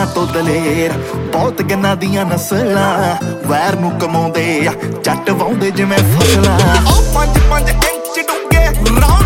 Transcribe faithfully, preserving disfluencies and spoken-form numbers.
ਜਵਾਨਾਂ ਤੋਂ ਦਲੇਰ ਬਹੁਤ ਗੰਨਾਂ ਦੀਆਂ ਨਸਲਾਂ ਵੈਰ ਨੂੰ ਕਮਾਉਂਦੇ ਆ ਜੱਟ ਵਾਉਂਦੇ ਜਿਵੇਂ ਫਸਲਾਂ ਉਹ ਪੰਜ ਪੰਜ ਇੰਚ ਡੂੰਘੇ ਰਾਹ